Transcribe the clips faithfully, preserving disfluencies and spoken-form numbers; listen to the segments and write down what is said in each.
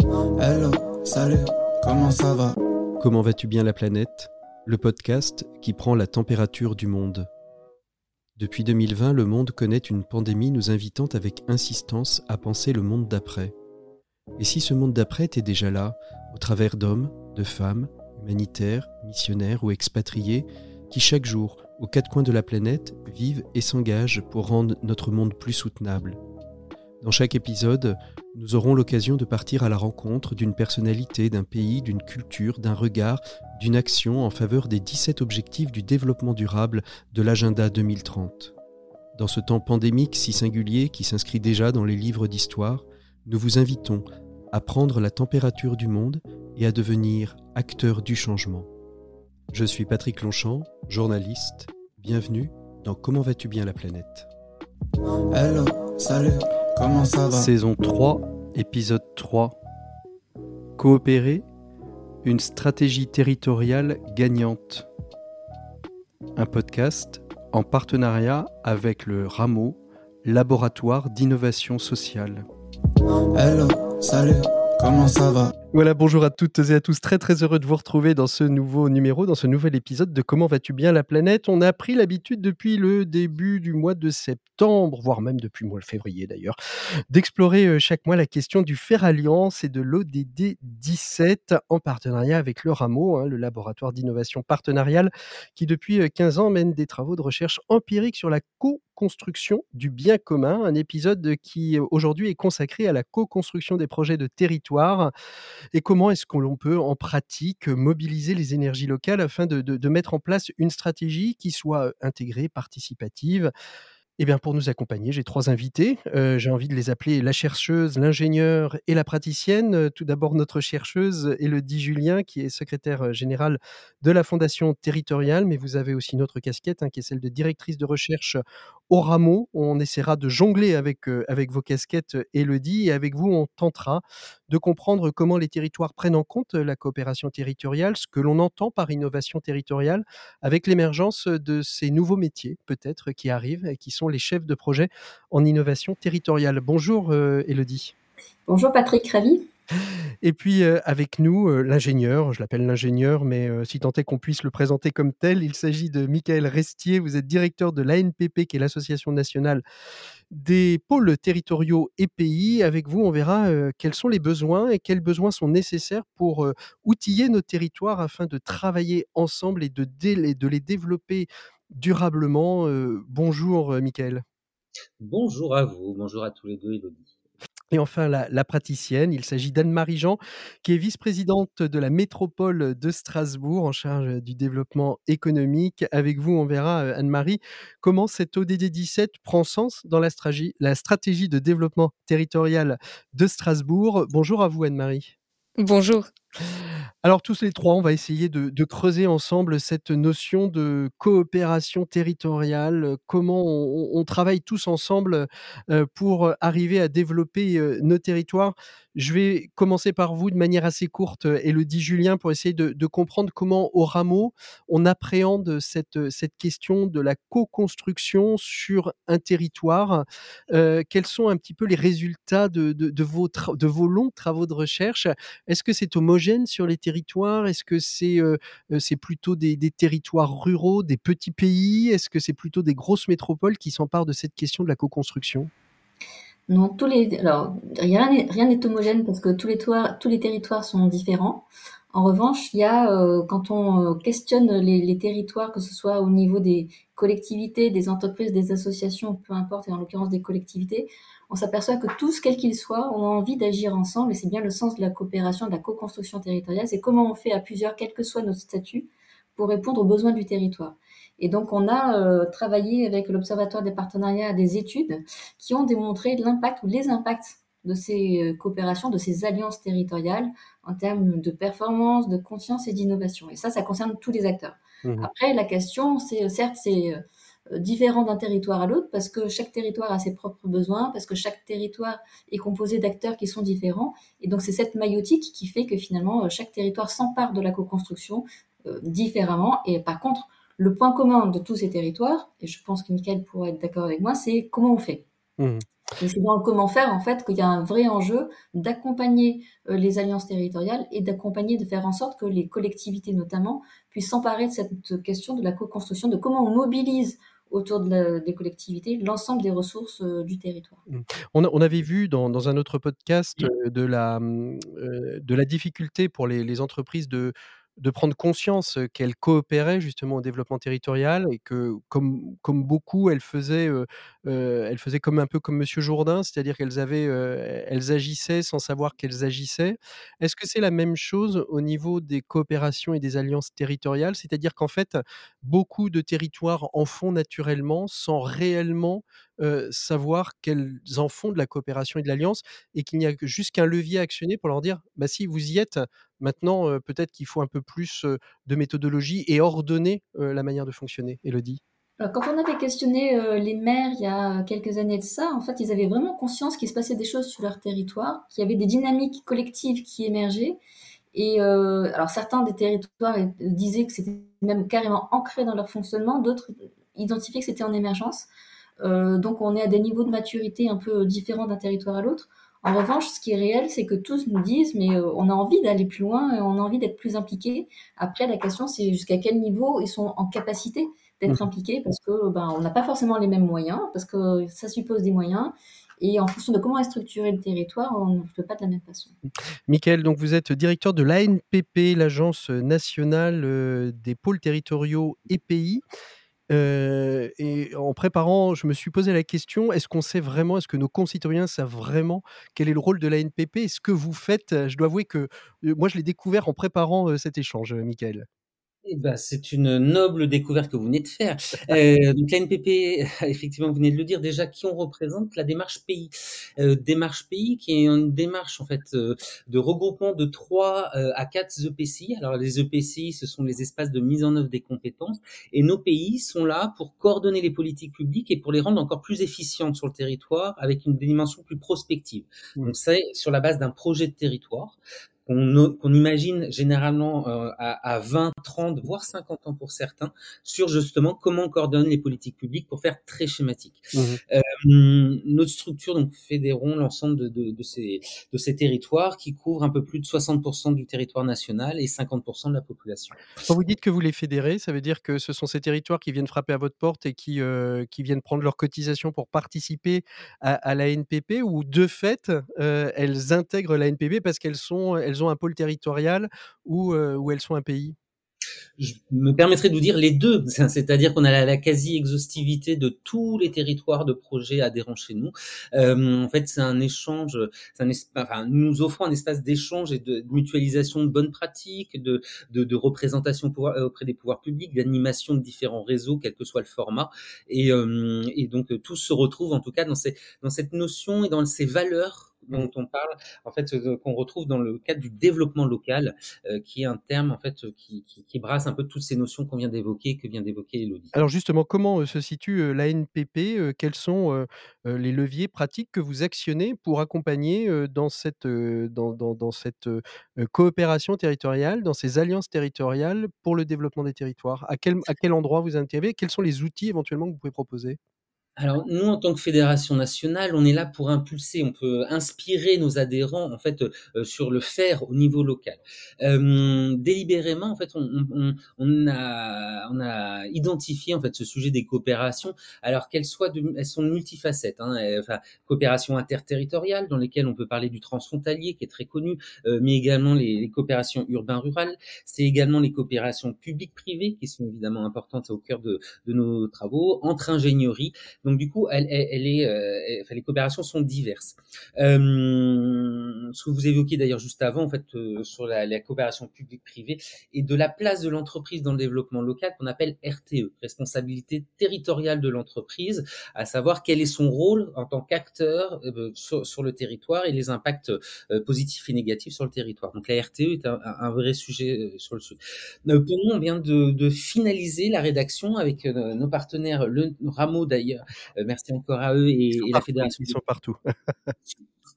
Hello, salut, comment ça va? Comment vas-tu bien la planète? Le podcast qui prend la température du monde. Depuis deux mille vingt, le monde connaît une pandémie nous invitant avec insistance à penser le monde d'après. Et si ce monde d'après était déjà là, au travers d'hommes, de femmes, humanitaires, missionnaires ou expatriés, qui chaque jour, aux quatre coins de la planète, vivent et s'engagent pour rendre notre monde plus soutenable. Dans chaque épisode, nous aurons l'occasion de partir à la rencontre d'une personnalité, d'un pays, d'une culture, d'un regard, d'une action en faveur des dix-sept objectifs du développement durable de l'agenda deux mille trente. Dans ce temps pandémique si singulier qui s'inscrit déjà dans les livres d'histoire, nous vous invitons à prendre la température du monde et à devenir acteurs du changement. Je suis Patrick Longchamp, journaliste. Bienvenue dans Comment vas-tu bien la planète? Hello, salut, comment ça va? Saison trois, épisode trois. Coopérer, une stratégie territoriale gagnante. Un podcast en partenariat avec le RAMO, Laboratoire d'innovation sociale. Hello, salut, comment ça va? Voilà, bonjour à toutes et à tous, très très heureux de vous retrouver dans ce nouveau numéro, dans ce nouvel épisode de Comment vas-tu bien la planète. On a pris l'habitude depuis le début du mois de septembre, voire même depuis le mois de février d'ailleurs, d'explorer chaque mois la question du Faire Alliance et de l'O D D dix-sept en partenariat avec le RAMO, hein, le laboratoire d'innovation partenariale, qui depuis quinze ans mène des travaux de recherche empirique sur la co-construction du bien commun, un épisode qui aujourd'hui est consacré à la co-construction des projets de territoire. Et comment est-ce que l'on peut, en pratique, mobiliser les énergies locales afin de, de, de mettre en place une stratégie qui soit intégrée, participative? Eh bien, pour nous accompagner, j'ai trois invités. Euh, j'ai envie de les appeler la chercheuse, l'ingénieure et la praticienne. Euh, Tout d'abord, notre chercheuse, Élodie Julien, qui est secrétaire générale de la Fondation territoriale, mais vous avez aussi une autre casquette, hein, qui est celle de directrice de recherche au RAMO. On essaiera de jongler avec, euh, avec vos casquettes, Élodie, et avec vous, on tentera de comprendre comment les territoires prennent en compte la coopération territoriale, ce que l'on entend par innovation territoriale, avec l'émergence de ces nouveaux métiers, peut-être, qui arrivent et qui sont les chefs de projet en innovation territoriale. Bonjour euh, Élodie. Bonjour Patrick, ravi. Et puis euh, avec nous, euh, l'ingénieur, je l'appelle l'ingénieur, mais euh, si tant est qu'on puisse le présenter comme tel, il s'agit de Michael Restier. Vous êtes directeur de l'A N P P, qui est l'Association nationale des pôles territoriaux et pays. Avec vous, on verra euh, quels sont les besoins et quels besoins sont nécessaires pour euh, outiller nos territoires afin de travailler ensemble et de, dé- de les développer durablement. Euh, bonjour euh, Michael. Bonjour à vous, bonjour à tous les deux, Élodie. Et enfin, la, la praticienne, il s'agit d'Anne-Marie Jean, qui est vice-présidente de la métropole de Strasbourg, en charge du développement économique. Avec vous, on verra, Anne-Marie, comment cet O D D dix-sept prend sens dans la stratégie, la stratégie de développement territorial de Strasbourg. Bonjour à vous, Anne-Marie. Bonjour. Alors tous les trois, on va essayer de, de creuser ensemble cette notion de coopération territoriale, comment on, on travaille tous ensemble euh, pour arriver à développer euh, nos territoires. Je vais commencer par vous de manière assez courte, Élodie Julien, pour essayer de, de comprendre comment au RAMO, on appréhende cette, cette question de la co-construction sur un territoire. Euh, quels sont un petit peu les résultats de, de, de, vos, tra- de vos longs travaux de recherche? Est-ce que c'est homogène sur les territoires? Est-ce que c'est, euh, c'est plutôt des, des territoires ruraux, des petits pays? Est-ce que c'est plutôt des grosses métropoles qui s'emparent de cette question de la co-construction? Non, tous les, alors, rien n'est, rien n'est homogène parce que tous les, toits, tous les territoires sont différents. En revanche, il y a, euh, quand on questionne les, les territoires, que ce soit au niveau des collectivités, des entreprises, des associations, peu importe, et en l'occurrence des collectivités, on s'aperçoit que tous, quels qu'ils soient, ont envie d'agir ensemble, et c'est bien le sens de la coopération, de la co-construction territoriale, c'est comment on fait à plusieurs, quel que soit notre statut, pour répondre aux besoins du territoire. Et donc, on a euh, travaillé avec l'Observatoire des partenariats à des études qui ont démontré l'impact ou les impacts de ces coopérations, de ces alliances territoriales en termes de performance, de conscience et d'innovation. Et ça, ça concerne tous les acteurs. Mmh. Après, la question, c'est certes, c'est euh, différent d'un territoire à l'autre parce que chaque territoire a ses propres besoins, parce que chaque territoire est composé d'acteurs qui sont différents. Et donc, c'est cette maïotique qui fait que finalement, chaque territoire s'empare de la co-construction euh, différemment. Et par contre, le point commun de tous ces territoires, et je pense que Michael pourra être d'accord avec moi, c'est comment on fait. Mmh. Et c'est dans le comment faire, en fait, qu'il y a un vrai enjeu d'accompagner, heu, les alliances territoriales et d'accompagner, de faire en sorte que les collectivités, notamment, puissent s'emparer de cette question de la co-construction, de comment on mobilise autour de la des collectivités l'ensemble des ressources, heu, du territoire. Mmh. On a on avait vu dans dans un autre podcast, Mmh. heu, de la, mmh, heu, de la difficulté pour les les entreprises de de prendre conscience, heu, qu'elles coopéraient justement au développement territorial et que comme comme beaucoup, elles faisaient, heu heu, elles faisaient comme un peu comme Monsieur Jourdain, c'est-à-dire qu'elles avaient, heu, elles agissaient sans savoir qu'elles agissaient. Est-ce que c'est la même chose au niveau des coopérations et des alliances territoriales? C'est-à-dire qu'en fait, beaucoup de territoires en font naturellement sans réellement heu, savoir qu'elles en font de la coopération et de l'alliance et qu'il n'y a que juste qu'un levier à actionner pour leur dire: «Bah, si vous y êtes, maintenant, heu, peut-être qu'il faut un peu plus, heu, de méthodologie et ordonner, heu, la manière de fonctionner». Élodie? Alors, quand on avait questionné, heu, les maires il y a quelques années de ça, en fait, ils avaient vraiment conscience qu'il se passait des choses sur leur territoire, qu'il y avait des dynamiques collectives qui émergeaient et heu, alors certains des territoires et disaient que c'était même carrément ancré dans leur fonctionnement, d'autres identifiaient que c'était en émergence. Heu, donc on est à des niveaux de maturité un peu différents d'un territoire à l'autre. En revanche, ce qui est réel, c'est que tous nous disent: «Mais, heu, on a envie d'aller plus loin et on a envie d'être plus impliqués». Après la question, c'est jusqu'à quel niveau ils sont en capacité Mmh d'être mh. impliqués parce que, ben, on n'a pas forcément les mêmes moyens, parce que ça suppose des moyens et en fonction de comment est structuré le territoire, on ne fait pas de la même façon. Mickaël, donc vous êtes directeur de l'A N P P, l'Agence nationale, heu, des pôles territoriaux et pays. Heu et en préparant, je me suis posé la question: «Est-ce qu'on sait vraiment, est-ce que nos concitoyens savent vraiment quel est le rôle de l'A N P P et ce que vous faites?» Je dois avouer que, heu, moi je l'ai découvert en préparant, heu, cet échange, heu, Mickaël. Eh ben, c'est une noble découverte que vous venez de faire. Heu, donc l'A N P P, effectivement, vous venez de le dire déjà, qui on représente? La démarche pays. Heu, démarche pays qui est une démarche en fait, heu, de regroupement de trois heu, à quatre E P C I. Alors les E P C I, ce sont les espaces de mise en œuvre des compétences et nos pays sont là pour coordonner les politiques publiques et pour les rendre encore plus efficientes sur le territoire avec une dimension plus prospective. Mmh. Donc c'est sur la base d'un projet de territoire qu'on qu'on imagine généralement euh, à, à vingt, trente, voire cinquante ans pour certains, sur justement comment on coordonne les politiques publiques pour faire très schématique. Mmh mh. Euh, notre structure donc fédérons l'ensemble de, de, de, ces, de ces territoires qui couvrent un peu plus de soixante pour cent du territoire national et cinquante pour cent de la population. Quand vous dites que vous les fédérez, ça veut dire que ce sont ces territoires qui viennent frapper à votre porte et qui, heu, qui viennent prendre leurs cotisations pour participer à à l'A N P P ou de fait, heu, elles intègrent l'A N P P parce qu'elles sont elles ont un pôle territorial ou, heu, ou elles sont un pays? Je me permettrai de vous dire les deux, c'est-à-dire qu'on a la, la quasi-exhaustivité de tous les territoires de projets adhérents chez nous. Euh, en fait, c'est un échange, c'est un espace, enfin, nous nous offrons un espace d'échange et de, de mutualisation de bonnes pratiques, de, de, de représentation pouvoir, auprès des pouvoirs publics, d'animation de différents réseaux, quel que soit le format. Et, euh, et donc, tout se retrouve en tout cas dans, ces, dans cette notion et dans ces valeurs Mmh. dont on parle, en fait, euh, qu'on retrouve dans le cadre du développement local, euh, qui est un terme en fait qui, qui, qui brasse un peu toutes ces notions qu'on vient d'évoquer, que vient d'évoquer Élodie. Alors justement, comment, heu, se situe, heu, l'A N P P? Heu, quels sont, heu heu, les leviers pratiques que vous actionnez pour accompagner, heu, dans cette, heu, dans dans dans cette, heu heu, coopération territoriale, dans ces alliances territoriales pour le développement des territoires? À quel à quel endroit vous intervenez? Quels sont les outils éventuellement que vous pouvez proposer? Alors nous, en tant que fédération nationale, on est là pour impulser, on peut inspirer nos adhérents en fait euh, sur le faire au niveau local. Euh, délibérément, en fait, on, on, on a on a identifié en fait ce sujet des coopérations, alors qu'elles soient de, elles sont de multifacettes. Hein, et, enfin, coopération interterritoriale dans lesquelles on peut parler du transfrontalier qui est très connu, euh, mais également les, les coopérations urbain-rural. C'est également les coopérations publiques-privées qui sont évidemment importantes au cœur de, de nos travaux entre ingénierie. Donc du coup, elle, elle, elle est, euh, elle, enfin, les coopérations sont diverses. Euh, ce que vous évoquiez d'ailleurs juste avant, en fait, euh, sur la, la coopération publique-privée et de la place de l'entreprise dans le développement local qu'on appelle R T E, responsabilité territoriale de l'entreprise, à savoir quel est son rôle en tant qu'acteur euh, sur, sur le territoire et les impacts euh, positifs et négatifs sur le territoire. Donc la R T E est un, un vrai sujet euh, sur le sujet. Euh, pour nous, on vient de, de finaliser la rédaction avec euh, nos partenaires, le Rameau d'ailleurs. Euh, merci encore à eux Ils sont et, et la partout, fédération ils des sont partout.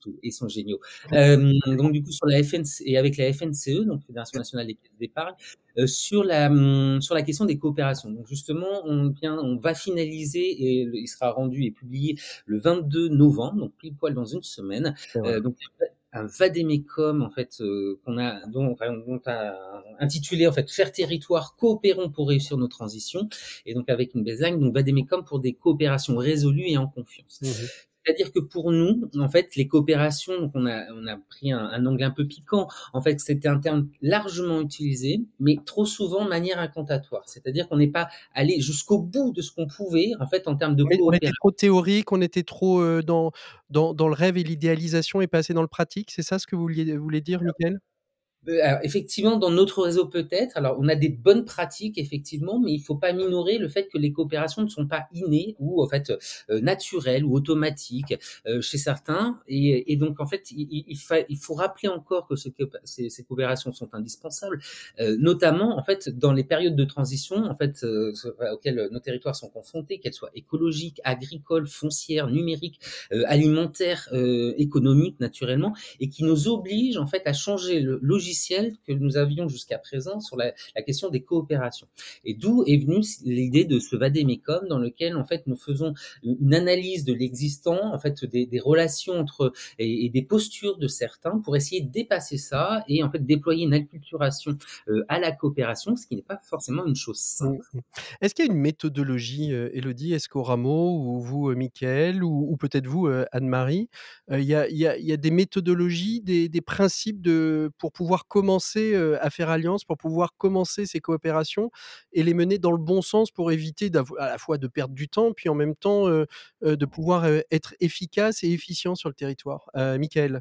surtout, et sont géniaux. Hem, donc du coup sur la F N C et avec la F N C E, donc Fédération nationale des caisses d'épargne, heu, sur la, mmh, sur la question des coopérations. Donc justement, on vient on va finaliser et le il sera rendu et publié le vingt-deux novembre, donc pile poil dans une semaine, Et voilà. heu, donc un vade-mecum en fait, heu, qu'on a dont enfin dont a intitulé en fait «Faire territoire, coopérons pour réussir nos transitions», et donc avec une baseline, donc vade-mecum pour des coopérations résolues et en confiance. Mmh. C'est-à-dire que pour nous, en fait, les coopérations, donc on a on a pris un un angle un peu piquant. En fait, c'était un terme largement utilisé, mais trop souvent de manière incantatoire. C'est-à-dire qu'on n'est pas allé jusqu'au bout de ce qu'on pouvait, en fait, en termes de On est on était coopération. trop théorique, on était trop, heu, dans dans dans le rêve et l'idéalisation et pas assez dans le pratique, c'est ça ce que vous vouliez voulez dire, Mickaël? Heu, alors effectivement, dans notre réseau peut-être. Alors, on a des bonnes pratiques effectivement, mais il faut pas minorer le fait que les coopérations ne sont pas innées ou en fait, heu, naturelles ou automatiques, heu, chez certains, et et donc en fait, il il il fa il faut rappeler encore que ce que ces ces coopérations sont indispensables, heu, notamment en fait dans les périodes de transition en fait, heu, ce auxquelles nos territoires sont confrontés, qu'elles soient écologiques, agricoles, foncières, numériques, heu, alimentaires, heu, économiques naturellement, et qui nous obligent en fait à changer le logiciel que nous avions jusqu'à présent sur la, la question des coopérations. Et d'où est venue l'idée de ce vade-mecum dans lequel en fait nous faisons une analyse de l'existant, en fait des, des relations entre et, et des postures de certains pour essayer de dépasser ça et en fait déployer une acculturation euh, à la coopération, ce qui n'est pas forcément une chose Mmh simple. mh. Est-ce qu'il y a une méthodologie, heu, Élodie? Est-ce qu'au Rameau ou vous, heu, Mickaël ou ou peut-être vous, heu, Anne-Marie, heu, il y a il y a il y a des méthodologies, des des principes de pour pouvoir commencer, heu, à faire alliance, pour pouvoir commencer ces coopérations et les mener dans le bon sens pour éviter d'avo à la fois de perdre du temps, puis en même temps, heu heu, de pouvoir, heu, être efficace et efficient sur le territoire? Heu, Mickaël?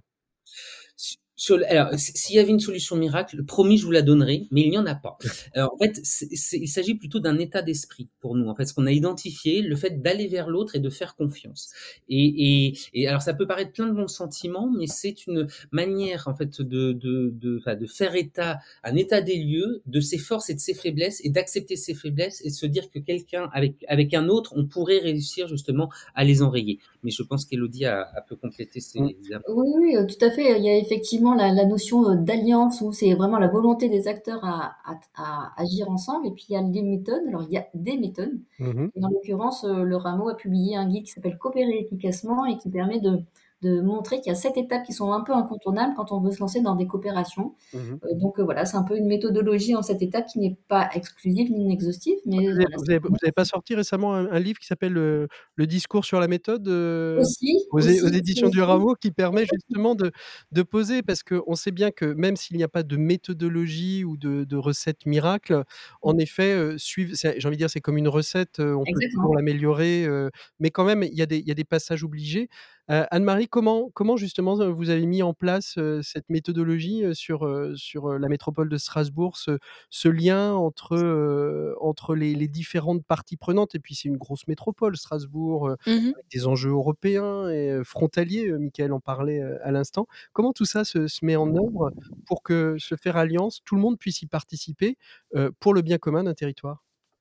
Su sur le alors, s s'il y avait une solution miracle, promis, je vous la donnerai, mais il n'y en a pas. Alors, en fait, c'est c'est il s'agit plutôt d'un état d'esprit pour nous, en fait, ce qu'on a identifié, le fait d'aller vers l'autre et de faire confiance. Et et et alors ça peut paraître plein de bons sentiments, mais c'est une manière, en fait, de de de enfin, de faire état un état des lieux de ses forces et de ses faiblesses, et d'accepter ses faiblesses et de se dire que quelqu'un avec avec un autre, on pourrait réussir justement à les enrayer. Mais je pense qu'Élodie a a peut compléter Mmh. ses Oui, oui, heu, tout à fait. Il y a effectivement la la notion, heu, d'alliance où c'est vraiment la volonté des acteurs à à t à agir ensemble et puis il y a les méthodes. Alors il y a des méthodes Mmh mh. et en l'occurrence, heu, le Rameau a publié un guide qui s'appelle «Coopérer efficacement» et qui permet de de montrer qu'il y a sept étapes qui sont un peu incontournables quand on veut se lancer dans des coopérations. Mmh mh. Heu, donc heu, voilà, c'est un peu une méthodologie en sept étapes qui n'est pas exclusive ni exhaustive, mais Vous avez voilà, vous ça avez permet vous avez pas sorti récemment un un livre qui s'appelle, heu, «Le discours sur la méthode», heu, aussi, aux é aux aussi, éditions du aussi. Rameau, qui permet justement de de poser parce qu'on sait bien que même s'il n'y a pas de méthodologie ou de de recette miracle, en effet, heu, suivre c'est j'ai envie de dire, c'est comme une recette, heu, on peut toujours Exactement. l'améliorer, heu, mais quand même, il y a des il y a des passages obligés. Heu, Anne-Marie, comment comment justement, heu, vous avez mis en place, heu, cette méthodologie, heu, sur, heu, sur, heu, la métropole de Strasbourg? Ce ce lien entre, heu, entre les les différentes parties prenantes et puis c'est une grosse métropole Strasbourg, heu, Mmh mh. avec des enjeux européens et heu, frontaliers, heu, Mickaël en parlait, heu, à l'instant. Comment tout ça se se met en œuvre pour que se faire alliance, tout le monde puisse y participer, heu, pour le bien commun d'un territoire?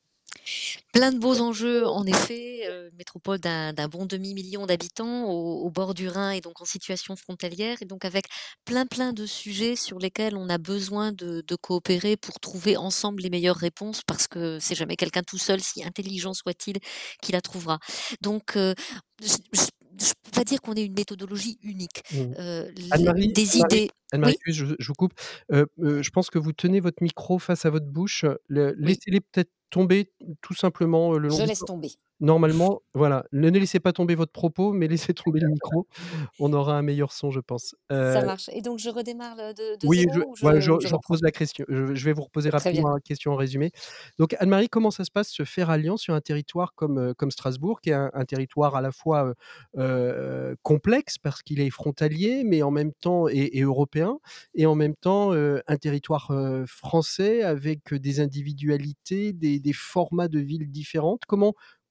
Plein de beaux enjeux en effet, heu, métropole d'un d'un bon demi-million d'habitants au au bord du Rhin et donc en situation frontalière et donc avec plein, plein de sujets sur lesquels on a besoin de de coopérer pour trouver ensemble les meilleures réponses parce que c'est jamais quelqu'un tout seul, si intelligent soit-il, qui la trouvera. Donc heu, je je je peux pas dire qu'on ait une méthodologie unique. Mmh. Heu, les Anne-Marie des Anne-Marie idées Anne-Marie, oui? excuse, je je vous coupe. Heu heu, je pense que vous tenez votre micro face à votre bouche, le Oui, laissez-les peut-être tomber tout simplement, heu, le long je du laisse co tomber. normalement, voilà, ne ne laissez pas tomber votre propos, mais laissez tomber le micro. On aura un meilleur son, je pense. Heu Ça marche et donc je redémarre le de de Oui, je zéro ou voilà, je je ou je je reprends? repose la question. Je je vais vous reposer Très bien. rapidement la question en résumé. Donc Anne-Marie, comment ça se passe, se faire alliance sur un territoire comme, heu, comme Strasbourg, qui est un un territoire à la fois, heu heu, complexe parce qu'il est frontalier, mais en même temps et et européen et en même temps, heu, un territoire, heu, français avec, des individualités, des des formats de villes différentes. Comment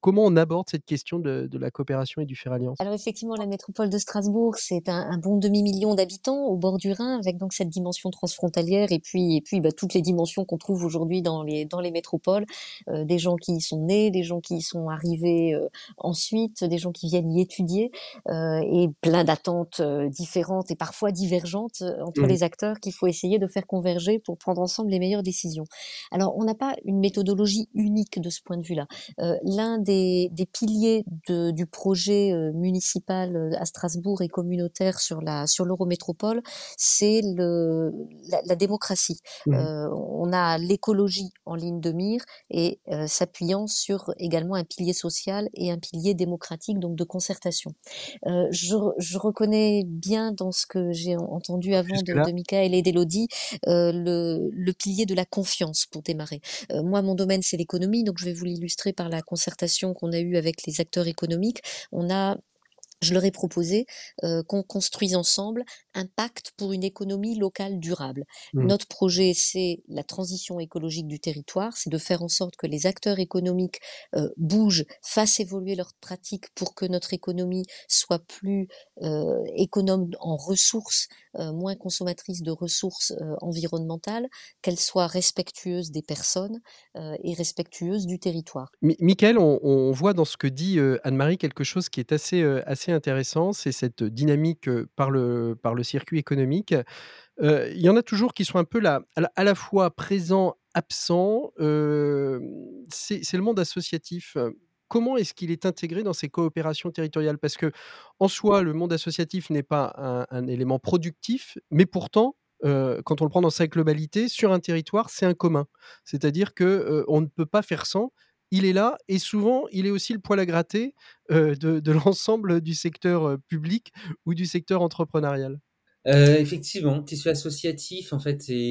comment on aborde cette question de de la coopération et du faire alliance? Alors effectivement, la métropole de Strasbourg, c'est un un bon demi-million d'habitants au bord du Rhin, avec donc cette dimension transfrontalière et puis et puis, bah, toutes les dimensions qu'on trouve aujourd'hui dans les dans les métropoles. Heu, des gens qui y sont nés, des gens qui y sont arrivés, heu, ensuite, des gens qui viennent y étudier, heu et plein d'attentes, heu, différentes et parfois divergentes, heu, entre Mmh. les acteurs qu'il faut essayer de faire converger pour prendre ensemble les meilleures décisions. Alors on n'a pas une méthodologie unique de ce point de vue-là. Heu, l'un des des piliers de du projet, heu, municipal, heu, à Strasbourg et communautaire sur la sur l'Eurométropole, c'est le la la démocratie. Mmh. Heu, on a l'écologie en ligne de mire et heu, s'appuyant sur également un pilier social et un pilier démocratique, donc de concertation. Heu, je re je reconnais bien dans ce que j'ai en entendu avant de Jusque-là? de Mickaël et d'Élodie, heu, le le pilier de la confiance pour démarrer. Heu, moi, mon domaine, c'est l'économie, donc je vais vous l'illustrer par la concertation qu'on a eue avec les acteurs économiques. On a Je leur ai proposé, heu, qu'on construise ensemble un pacte pour une économie locale durable. Mmh. Notre projet, c'est la transition écologique du territoire, c'est de faire en sorte que les acteurs économiques, heu, bougent, fassent évoluer leurs pratiques pour que notre économie soit plus, heu, économe en ressources, heu, moins consommatrice de ressources, heu, environnementales, qu'elle soit respectueuse des personnes, heu et respectueuse du territoire. Mi Mickaël, on on voit dans ce que dit, heu, Anne-Marie quelque chose qui est assez, heu, assez intéressant, c'est cette dynamique, heu, par le par le circuit économique. Heu, il y en a toujours qui sont un peu là, à la à la fois présents, absents, hem, c'est c'est le monde associatif. Heu, comment est-ce qu'il est intégré dans ces coopérations territoriales? Parce qu'en soi, le monde associatif n'est pas un un élément productif, mais pourtant, heu, quand on le prend dans sa globalité, sur un territoire, c'est un commun. C'est-à-dire que, heu, on ne peut pas faire sans. Il est là et souvent, il est aussi le poil à gratter, heu, de de l'ensemble du secteur, heu, public ou du secteur entrepreneurial. Heu, effectivement, tissu associatif en fait est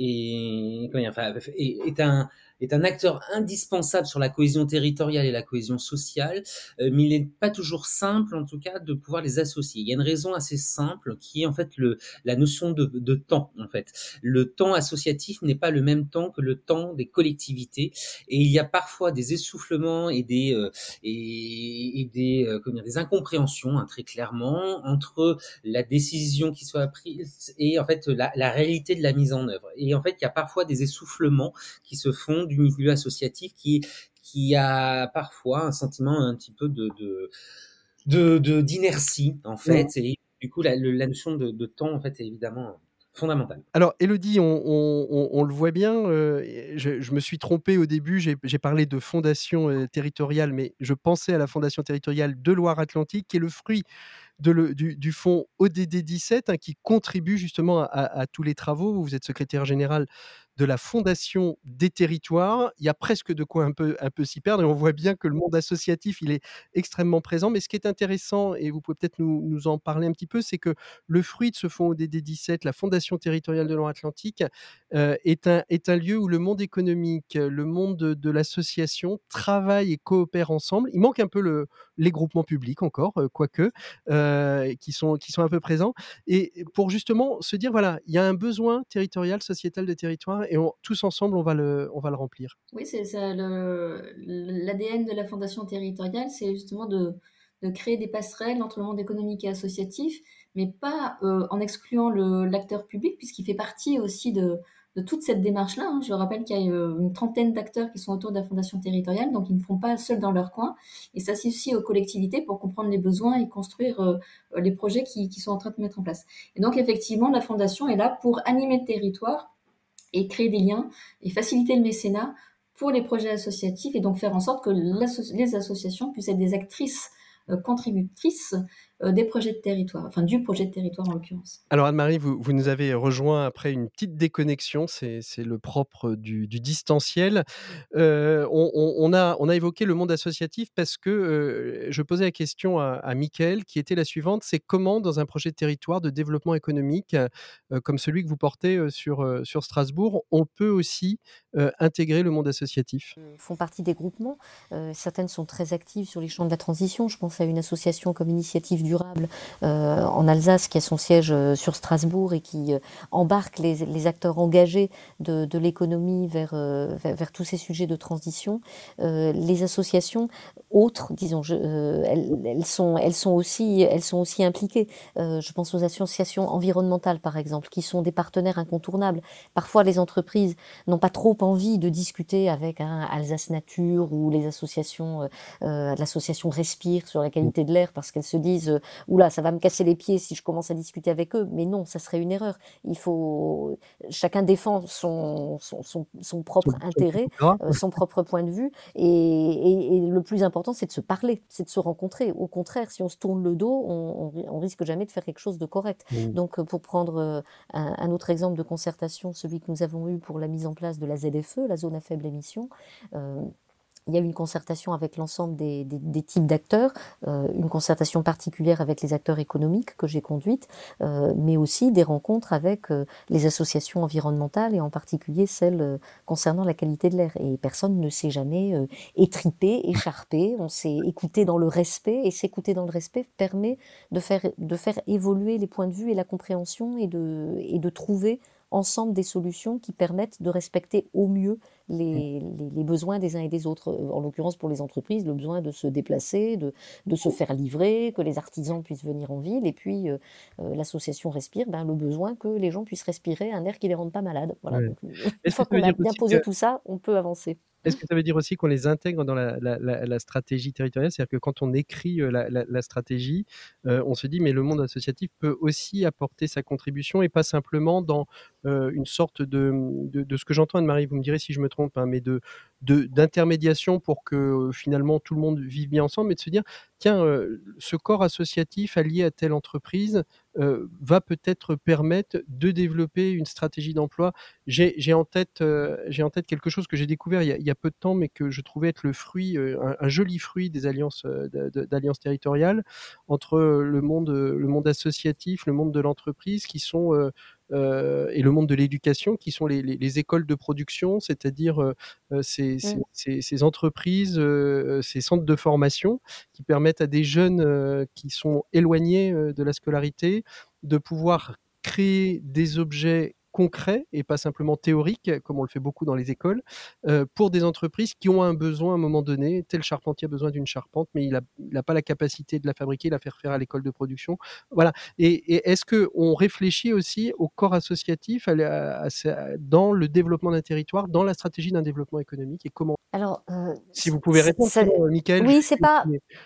est comment dire? Enfin, est est un est un acteur indispensable sur la cohésion territoriale et la cohésion sociale, heu, mais il n'est pas toujours simple, en tout cas, de pouvoir les associer. Il y a une raison assez simple qui est en fait le la notion de de temps, en fait. Le temps associatif n'est pas le même temps que le temps des collectivités et il y a parfois des essoufflements et des, heu et et des, heu, comment dire? Des incompréhensions, hein, très clairement, entre la décision qui soit prise et en fait la, la réalité de la mise en œuvre. Et en fait, il y a parfois des essoufflements qui se font du milieu associatif qui qui a parfois un sentiment un petit peu de de de, de d'inertie en Mmh. fait. Et du coup, la, le- la notion de, de temps en fait est évidemment fondamentale. Alors Élodie, on on on on le voit bien, heu, et je je me suis trompé au début, j'ai j'ai parlé de fondation, heu, territoriale, mais je pensais à la fondation territoriale de Loire-Atlantique qui est le fruit de le du du fonds O D D dix-sept, hein, qui contribue justement à à à tous les travaux. Vous êtes secrétaire général de la Fondation des territoires. Il y a presque de quoi un peu un peu s'y perdre et on voit bien que le monde associatif, il est extrêmement présent. Mais ce qui est intéressant et vous pouvez peut-être nous nous en parler un petit peu, c'est que le fruit de ce fonds O D D dix-sept, la Fondation territoriale de Loire-Atlantique, heu, est un est un lieu où le monde économique, le monde de de l'association travaillent et coopèrent ensemble. Il manque un peu le les groupements publics encore, heu, quoique, heu, qui sont qui sont un peu présents et pour justement se dire: «Voilà, il y a un besoin territorial, sociétal de territoire et on tous ensemble, on va le on va le remplir». Oui, c'est ça le l'A D N de la fondation territoriale, c'est justement de de créer des passerelles entre le monde économique et associatif, mais pas, heu, en excluant le l'acteur public puisqu'il fait partie aussi de de toute cette démarche-là, hein. Je rappelle qu'il y a, heu, une trentaine d'acteurs qui sont autour de la fondation territoriale, donc ils ne font pas seuls dans leur coin et s'associent aux collectivités pour comprendre les besoins et construire, heu, les projets qui qui sont en train de mettre en place. Et donc effectivement, la fondation est là pour animer le territoire et créer des liens et faciliter le mécénat pour les projets associatifs et donc faire en sorte que les associations puissent être des actrices euh, contributrices euh, des projets de territoire, enfin du projet de territoire en l'occurrence. Alors Anne-Marie, vous vous nous avez rejoint après une petite déconnexion, c'est c'est le propre du du distanciel. Heu, on on on a on a évoqué le monde associatif parce que, heu, je posais la question à à Mickaël qui était la suivante: c'est comment dans un projet de territoire de développement économique, heu, comme celui que vous portez, heu, sur, heu, sur Strasbourg, on peut aussi, heu, intégrer le monde associatif? Font partie des groupements. Euh, certaines sont très actives sur les champs de la transition. Je pense à une association comme Initiative durable euh, en Alsace, qui a son siège euh, sur Strasbourg et qui euh, embarque les, les acteurs engagés de, de l'économie vers, euh, vers, vers tous ces sujets de transition. Euh, les associations autres, disons, je, euh, elles, elles, sont, elles, sont aussi, elles sont aussi impliquées. Euh, je pense aux associations environnementales, par exemple, qui sont des partenaires incontournables. Parfois, les entreprises n'ont pas trop envie de discuter avec un Alsace Nature ou les associations, euh, euh, l'association Respire sur la qualité de l'air, parce qu'elles se disent euh, oula, ça va me casser les pieds si je commence à discuter avec eux. Mais non, ça serait une erreur. Il faut chacun défend son, son, son, son propre Son- son intérêt, propre euh, son propre point de vue, et, et, et le plus important, c'est de se parler, c'est de se rencontrer. Au contraire, si on se tourne le dos, on, on, on risque jamais de faire quelque chose de correct. Mm. Donc, euh, pour prendre euh, un, un autre exemple de concertation, celui que nous avons eu pour la mise en place de la Z F E, la zone à faible émission, euh, il y a eu une concertation avec l'ensemble des, des, des types d'acteurs, euh, une concertation particulière avec les acteurs économiques que j'ai conduite, euh, mais aussi des rencontres avec euh, les associations environnementales et en particulier celles euh, concernant la qualité de l'air. Et personne ne s'est jamais euh, étripé, écharpé, on s'est écouté dans le respect, et s'écouter dans le respect permet de faire, de faire évoluer les points de vue et la compréhension et de, et de trouver ensemble des solutions qui permettent de respecter au mieux les, les, les besoins des uns et des autres. En l'occurrence, pour les entreprises, le besoin de se déplacer, de, de se faire livrer, que les artisans puissent venir en ville, et puis euh, euh, l'association Respire, ben, le besoin que les gens puissent respirer un air qui les rende pas malades. Voilà. Ouais. Donc, une Est-ce que fois ça veut qu'on a dire bien aussi posé que tout ça, on peut avancer. Est-ce que ça veut dire aussi qu'on les intègre dans la, la, la, la stratégie territoriale? C'est-à-dire que quand on écrit euh, la, la, la stratégie, euh, on se dit mais le monde associatif peut aussi apporter sa contribution et pas simplement dans euh, une sorte de, de, de ce que j'entends, Anne-Marie, vous me direz si je me trompe, hein, mais de, de, d'intermédiation pour que euh, finalement tout le monde vive bien ensemble, mais de se dire tiens, euh, ce corps associatif allié à telle entreprise euh, va peut-être permettre de développer une stratégie d'emploi. J'ai, j'ai, en tête, euh, j'ai en tête quelque chose que j'ai découvert il y, a, il y a peu de temps, mais que je trouvais être le fruit, euh, un, un joli fruit des alliances, euh, de, de, d'alliances territoriales entre le monde, le monde associatif, le monde de l'entreprise, qui sont euh, euh, et le monde de l'éducation, qui sont les, les, les écoles de production, c'est-à-dire euh, ces, ces, Mm. ces, ces entreprises, euh, ces centres de formation qui permettent à des jeunes euh, qui sont éloignés euh, de la scolarité de pouvoir créer des objets concrets et pas simplement théoriques, comme on le fait beaucoup dans les écoles, euh, pour des entreprises qui ont un besoin à un moment donné. Tel charpentier a besoin d'une charpente, mais il n'a il a pas la capacité de la fabriquer, la faire faire à l'école de production. Voilà. Et, et est-ce qu'on réfléchit aussi au corps associatif à, à, à, dans le développement d'un territoire, dans la stratégie d'un développement économique, et comment? Alors, euh, Si vous pouvez répondre, ça, sinon, Mickaël, oui, je c'est pas.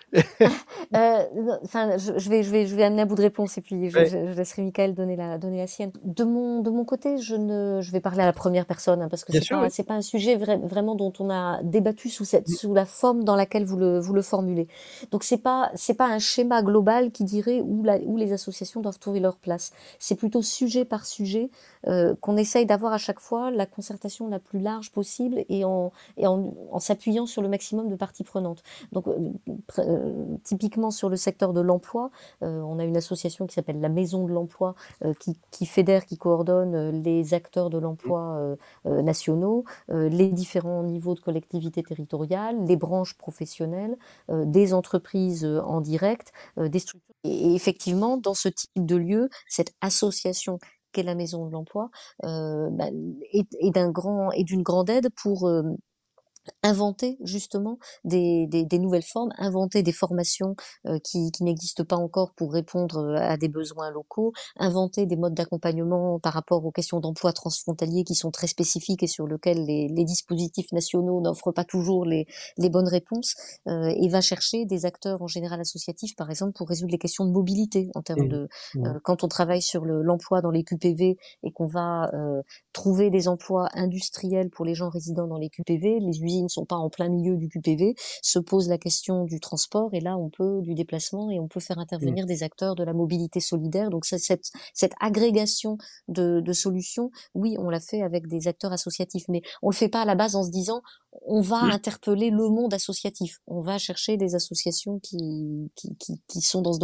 euh, enfin, je, je vais, je vais, je vais amener un bout de réponse et puis je, ouais. je, je laisserai Mickaël donner la, donner la sienne. De mon, de mon côté, je ne, je vais parler à la première personne hein, parce que Bien c'est sûr, pas, oui. c'est pas un sujet vra- vraiment dont on a débattu sous cette, sous la forme dans laquelle vous le, vous le formulez. Donc c'est pas, c'est pas un schéma global qui dirait où la, où les associations doivent trouver leur place. C'est plutôt sujet par sujet euh, qu'on essaye d'avoir à chaque fois la concertation la plus large possible et en, et en, en s'appuyant sur le maximum de parties prenantes. Donc, euh, typiquement sur le secteur de l'emploi, euh, on a une association qui s'appelle la Maison de l'Emploi, euh, qui, qui fédère, qui coordonne euh, les acteurs de l'emploi euh, euh, nationaux, euh, les différents niveaux de collectivités territoriales, les branches professionnelles, euh, des entreprises euh, en direct, euh, des structures. Et, et effectivement, dans ce type de lieu, cette association qu'est la Maison de l'Emploi euh, bah, est, est d'un grand, est d'une grande aide pour euh, inventer justement des, des, des nouvelles formes, inventer des formations euh, qui, qui n'existent pas encore pour répondre à des besoins locaux, inventer des modes d'accompagnement par rapport aux questions d'emploi transfrontaliers qui sont très spécifiques et sur lesquels les, les dispositifs nationaux n'offrent pas toujours les, les bonnes réponses, euh, et va chercher des acteurs en général associatifs, par exemple, pour résoudre les questions de mobilité en termes de... Euh, quand on travaille sur le, l'emploi dans les Q P V et qu'on va euh, trouver des emplois industriels pour les gens résidant dans les Q P V, les usines ne sont pas en plein milieu du Q P V, se pose la question du transport et là on peut du déplacement et on peut faire intervenir mmh. des acteurs de la mobilité solidaire. Donc ça, cette, cette agrégation de, de solutions, oui, on l'a fait avec des acteurs associatifs, mais on le fait pas à la base en se disant on va mmh. interpeller le monde associatif, on va chercher des associations qui, qui, qui, qui sont dans ce domaine-là.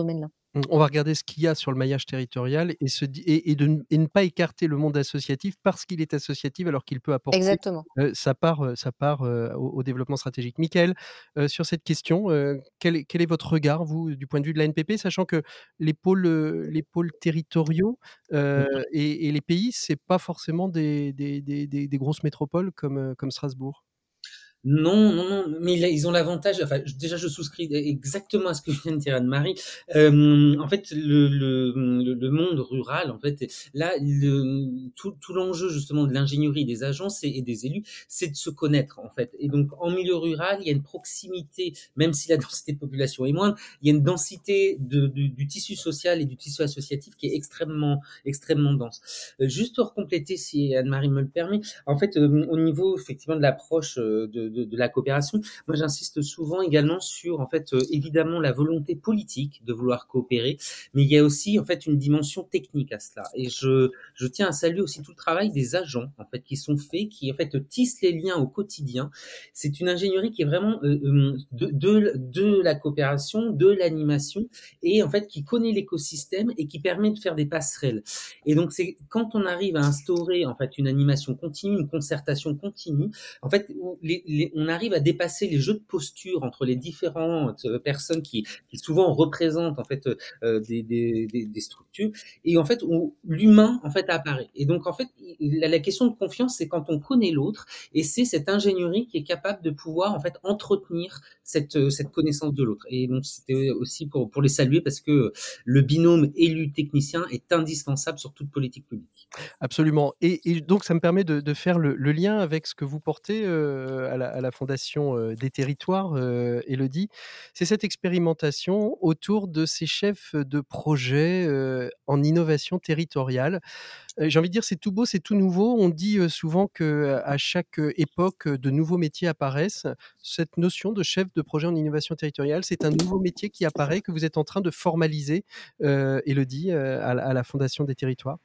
Mmh, on va regarder ce qu'il y a sur le maillage territorial et se di et et de n et ne pas écarter le monde associatif parce qu'il est associatif alors qu'il peut apporter, Exactement. heu, sa part, heu, sa part, heu, au au développement stratégique. Mickaël, heu, sur cette question, heu, quel est quel est votre regard, vous, du point de vue de la N P P? Sachant que les pôles, heu, les pôles territoriaux, heu, Mmh. et et les pays, c'est pas forcément des des des des des grosses métropoles comme, heu, comme Strasbourg. Non, non, non, mais là, ils ont l'avantage, enfin, j déjà, je souscris e exactement à ce que vient de dire Anne-Marie. Hem, en fait, le le, mmh, le le monde rural, en fait, là, le, mmh, tout tout l'enjeu justement de l'ingénierie des agences et et des élus, c'est de se connaître, en fait et donc en milieu rural, il y a une proximité, même si la densité de population est moindre, il y a une densité de du du tissu social et du tissu associatif qui est extrêmement extrêmement dense. Heu, juste pour compléter, si Anne-Marie me le permet, en fait, hem, au niveau effectivement de l'approche, heu, de de de la coopération, moi j'insiste souvent également sur en fait, heu, évidemment la volonté politique de vouloir coopérer, mais il y a aussi en fait une dimension technique à cela et je je tiens à saluer aussi tout le travail des agents en fait qui sont faits, qui en fait tissent les liens au quotidien. C'est une ingénierie qui est vraiment, heu, hem, de de l de la coopération, de l'animation et en fait qui connaît l'écosystème et qui permet de faire des passerelles et donc c'est quand on arrive à instaurer en fait une animation continue, une concertation continue, en fait, où les les on arrive à dépasser les jeux de posture entre les différentes, heu, personnes qui qui souvent représentent en fait, heu heu, des des des des structures et en fait où l'humain en fait apparaît et donc en fait, i la la question de confiance, c'est quand on connaît l'autre et c'est cette ingénierie qui est capable de pouvoir en fait entretenir cette, heu, cette connaissance de l'autre et donc c'était aussi pour pour les saluer parce que le binôme élu-technicien est indispensable sur toute politique publique. Absolument et et donc ça me permet de de faire le le lien avec ce que vous portez, heu, à la à la Fondation, heu, des territoires, heu, Élodie. C'est cette expérimentation autour de ces chefs de projet, heu, en innovation territoriale. Heu, j'ai envie de dire, c'est tout beau, c'est tout nouveau. On dit, heu, souvent qu'à chaque, heu, époque, heu, de nouveaux métiers apparaissent. Cette notion de chef de projet en innovation territoriale, c'est un nouveau métier qui apparaît, que vous êtes en train de formaliser, heu, Élodie, heu, à la à la Fondation des territoires?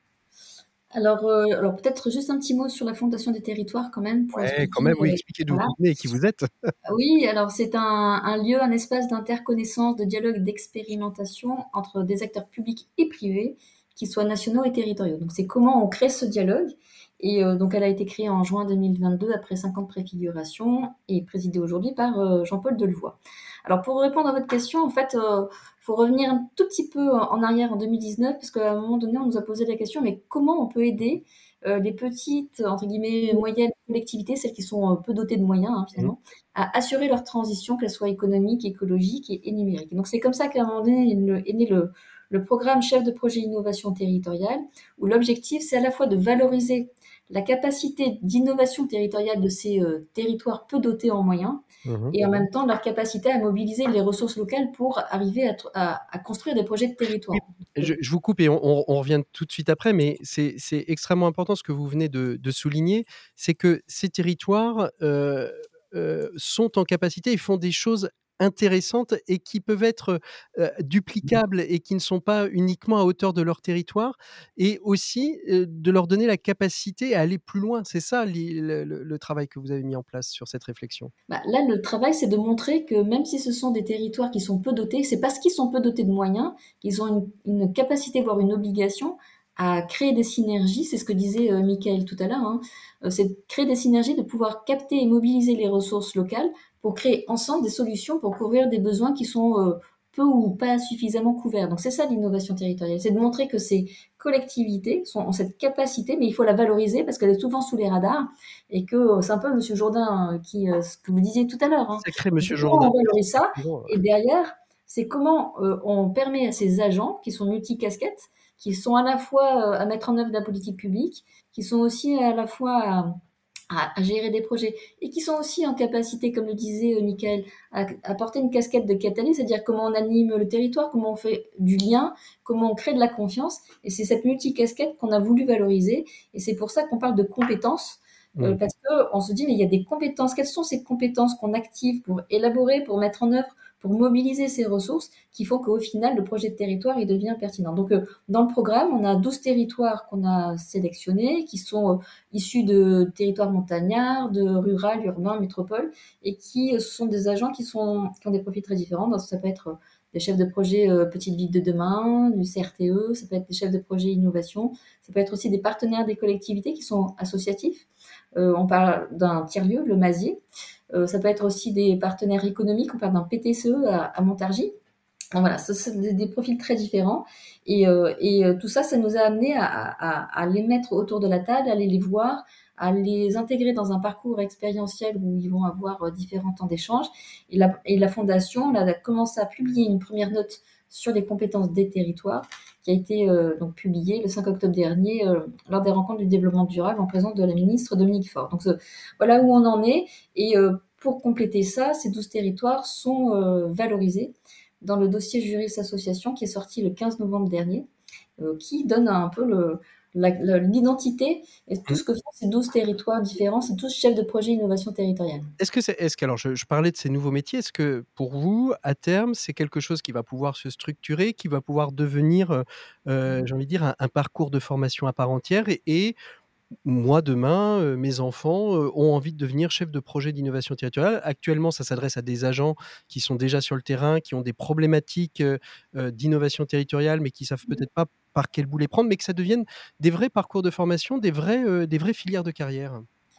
Alors, heu, alors peut-être juste un petit mot sur la Fondation des territoires quand même pour Ouais, quand expliquer, même, oui, heu, expliquez d'où voilà. vous venez et qui vous êtes. Oui, alors c'est un un lieu, un espace d'interconnaissance, de dialogue, d'expérimentation entre des acteurs publics et privés, qu'ils soient nationaux et territoriaux. Donc c'est comment on crée ce dialogue et heu, donc elle a été créée en juin deux mille vingt-deux après cinq ans de préfiguration et présidée aujourd'hui par, heu, Jean-Paul Delevoye. Alors pour répondre à votre question, en fait, heu, faut revenir un tout petit peu en en arrière en deux mille dix-neuf parce qu'à un moment donné, on nous a posé la question: «Mais comment on peut aider, heu, les petites, entre guillemets, moyennes collectivités, celles qui sont, heu, peu dotées de moyens, hein, Mmh. finalement, à assurer leur transition, qu'elle soit économique, écologique et et numérique?» Et donc c'est comme ça qu'à un moment donné est ne est né le le programme chef de projet innovation territoriale, où l'objectif, c'est à la fois de valoriser la capacité d'innovation territoriale de ces, heu, territoires peu dotés en moyens Mmh mh. et en même temps leur capacité à mobiliser les ressources locales pour arriver à tr à à construire des projets de Oui, territoire. je je vous coupe et on on on revient tout de suite après, mais c'est c'est extrêmement important ce que vous venez de de souligner, c'est que ces territoires, heu heu, sont en capacité et font des choses intéressantes et qui peuvent être, heu, duplicables et qui ne sont pas uniquement à hauteur de leur territoire et aussi, heu, de leur donner la capacité à aller plus loin. C'est ça l'i le le le travail que vous avez mis en place sur cette réflexion? Bah, là, le travail, c'est de montrer que même si ce sont des territoires qui sont peu dotés, c'est parce qu'ils sont peu dotés de moyens qu'ils ont une une capacité, voire une obligation à créer des synergies. C'est ce que disait, heu, Mickaël tout à l'heure, hein. Heu, c'est de créer des synergies, de pouvoir capter et mobiliser les ressources locales pour créer ensemble des solutions pour couvrir des besoins qui sont, heu, peu ou pas suffisamment couverts. Donc c'est ça l'innovation territoriale, c'est de montrer que ces collectivités sont ont cette capacité, mais il faut la valoriser parce qu'elle est souvent sous les radars et que, heu, c'est un peu monsieur Jourdain, heu, qui, heu ce que vous disiez tout à l'heure, hein. Sacré On dit: monsieur «Comment Jourdain, on valorise ça?» effectivement, et derrière, c'est comment, heu, on permet à ces agents qui sont multicasquettes, qui sont à la fois, heu, à mettre en œuvre de la politique publique, qui sont aussi à la fois à à à gérer des projets et qui sont aussi en capacité, comme le disait, heu, Mickaël, à à porter une casquette de catalyse, c'est-à-dire comment on anime le territoire, comment on fait du lien, comment on crée de la confiance et c'est cette multicasquette qu'on a voulu valoriser et c'est pour ça qu'on parle de compétences, heu, Mmh. parce qu'on se dit: «Mais il y a des compétences». Quelles sont ces compétences qu'on active pour élaborer, pour mettre en œuvre, pour mobiliser ces ressources qui font qu'au final, le projet de territoire, il devient pertinent? Donc, heu, dans le programme, on a douze territoires qu'on a sélectionnés, qui sont, heu, issus de territoires montagnards, de rural, urbain, métropole et qui, heu, ce sont des agents qui sont qui ont des profils très différents. Donc ça peut être, des chefs de projet euh, Petite Ville de demain, du C R T E, ça peut être des chefs de projet innovation, ça peut être aussi des partenaires des collectivités qui sont associatifs. Euh, on parle d'un tiers-lieu, le Mazier. Euh, ça peut être aussi des partenaires économiques, on parle d'un P T C E à, à Montargis. Donc voilà, ce sont des, des profils très différents. Et, euh, et euh, tout ça, ça nous a amené à, à, à les mettre autour de la table, à aller les voir, à les intégrer dans un parcours expérientiel où ils vont avoir euh, différents temps d'échange. Et la, et la Fondation là, a commencé à publier une première note sur les compétences des territoires qui a été euh, donc publiée le cinq octobre dernier euh, lors des rencontres du développement durable en présence de la ministre Dominique Faure. Donc euh, voilà où on en est. Et euh, pour compléter ça, ces douze territoires sont euh, valorisés dans le dossier Juris Association qui est sorti le quinze novembre dernier, euh, qui donne un peu le, la, la, l'identité et tout ce que font ces douze territoires différents, ces douze chefs de projet innovation territoriale. Est-ce que, c'est, est-ce que alors je, je parlais de ces nouveaux métiers, est-ce que pour vous, à terme, c'est quelque chose qui va pouvoir se structurer, qui va pouvoir devenir, euh, j'ai envie de dire, un, un parcours de formation à part entière et, et moi, demain, euh, mes enfants euh, ont envie de devenir chef de projet d'innovation territoriale. Actuellement, ça s'adresse à des agents qui sont déjà sur le terrain, qui ont des problématiques euh, euh, d'innovation territoriale, mais qui savent peut-être pas par quel bout les prendre, mais que ça devienne des vrais parcours de formation, des, vrais, euh, des vraies filières de carrière.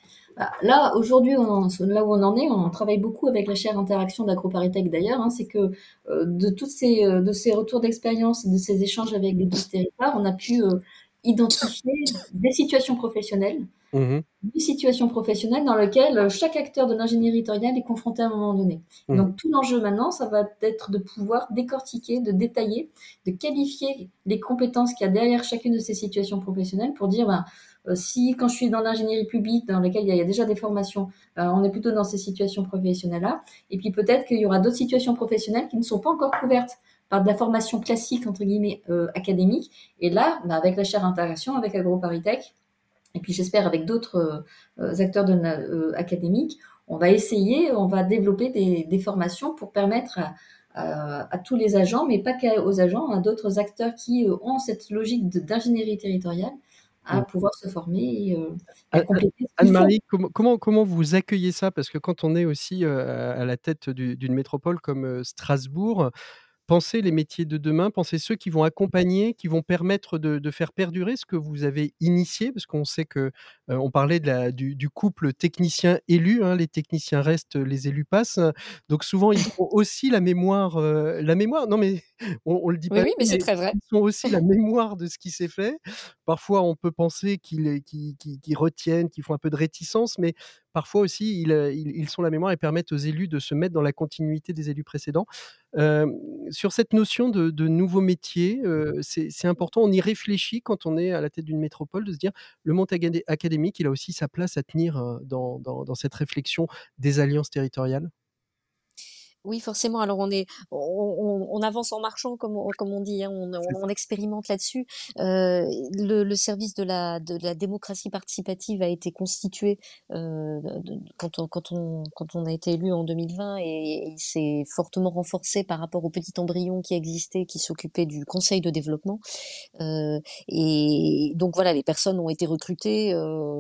Là, aujourd'hui, on, là où on en est, on travaille beaucoup avec la chaire interaction d'AgroParisTech d'ailleurs, hein, c'est que euh, de tous ces, de ces retours d'expérience, de ces échanges avec les douze territoires, on a pu euh, identifier des situations professionnelles, mmh. des situations professionnelles dans lesquelles chaque acteur de l'ingénierie territoriale est confronté à un moment donné. Mmh. Donc tout l'enjeu maintenant, ça va être de pouvoir décortiquer, de détailler, de qualifier les compétences qu'il y a derrière chacune de ces situations professionnelles pour dire, ben, euh, si quand je suis dans l'ingénierie publique, dans laquelle il y a, il y a déjà des formations, euh, on est plutôt dans ces situations professionnelles-là. Et puis peut-être qu'il y aura d'autres situations professionnelles qui ne sont pas encore couvertes par de la formation classique, entre guillemets, euh, académique. Et là, bah, avec la chaire interaction, avec AgroParisTech, et puis j'espère avec d'autres euh, acteurs de, euh, académiques, on va essayer, on va développer des, des formations pour permettre à, à, à tous les agents, mais pas qu'aux agents, à d'autres acteurs qui euh, ont cette logique de, d'ingénierie territoriale, à mmh. pouvoir se former et, euh, et à compléter. Anne-Marie, comment, comment, comment vous accueillez ça? Parce que quand on est aussi euh, à la tête du, d'une métropole comme euh, Strasbourg, pensez les métiers de demain, pensez ceux qui vont accompagner, qui vont permettre de, de faire perdurer ce que vous avez initié, parce qu'on sait que euh, on parlait de la, du, du couple technicien-élu, hein, les techniciens restent, les élus passent. Donc souvent ils ont aussi la mémoire, euh, la mémoire. Non mais on, on le dit oui, pas. Oui, mais c'est très vrai. Ils sont aussi la mémoire de ce qui s'est fait. Parfois on peut penser qu'ils, qu'ils, qu'ils, qu'ils retiennent, qu'ils font un peu de réticence, mais parfois aussi ils, ils, ils sont la mémoire et permettent aux élus de se mettre dans la continuité des élus précédents. Euh, sur cette notion de, de nouveaux métiers, euh, c'est, c'est important, on y réfléchit quand on est à la tête d'une métropole, de se dire le monde académique, il a aussi sa place à tenir dans, dans, dans cette réflexion des alliances territoriales. Oui, forcément. Alors on est, on, on, on avance en marchant, comme on, comme on dit, hein, on, on, on expérimente là-dessus. Euh, le, le service de la, de la démocratie participative a été constitué euh, de, quand, on, quand, on, quand on a été élu en deux mille vingt et il s'est fortement renforcé par rapport au petit embryon qui existait, qui s'occupait du conseil de développement. Euh, et donc voilà, les personnes ont été recrutées. Euh,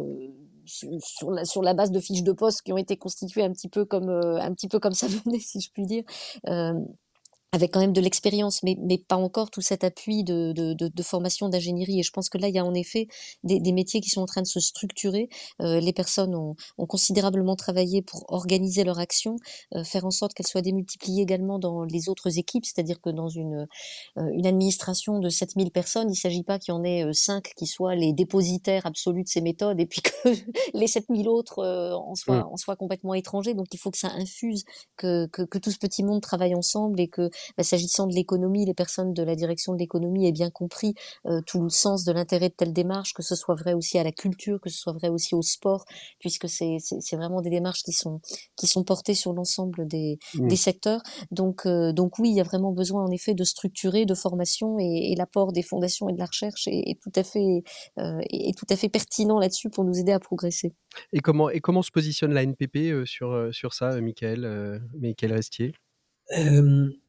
Sur la, sur la base de fiches de poste qui ont été constituées un petit peu comme, euh, un petit peu comme ça venait, si je puis dire. Euh, avec quand même de l'expérience, mais, mais pas encore tout cet appui de, de, de, de formation d'ingénierie. Et je pense que là, il y a en effet des, des métiers qui sont en train de se structurer. Euh, les personnes ont, ont considérablement travaillé pour organiser leur action, euh, faire en sorte qu'elles soient démultipliées également dans les autres équipes, c'est-à-dire que dans une, euh, une administration de sept mille personnes, il ne s'agit pas qu'il y en ait euh, cinq qui soient les dépositaires absolus de ces méthodes et puis que les sept mille autres euh, en, soient, mmh. en soient complètement étrangers. Donc il faut que ça infuse, que, que, que tout ce petit monde travaille ensemble et que Bah, s'agissant de l'économie, les personnes de la direction de l'économie aient bien compris euh, tout le sens de l'intérêt de telle démarche, que ce soit vrai aussi à la culture, que ce soit vrai aussi au sport, puisque c'est, c'est, c'est vraiment des démarches qui sont, qui sont portées sur l'ensemble des, mmh. des secteurs. Donc, euh, donc oui, il y a vraiment besoin en effet de structurer, de formation et, et l'apport des fondations et de la recherche est, est, tout, à fait, euh, est tout à fait pertinent là-dessus pour nous aider à progresser. Et comment, et comment se positionne la N P P euh, sur, euh, sur ça, Michael, euh, Michael Restier? Euh,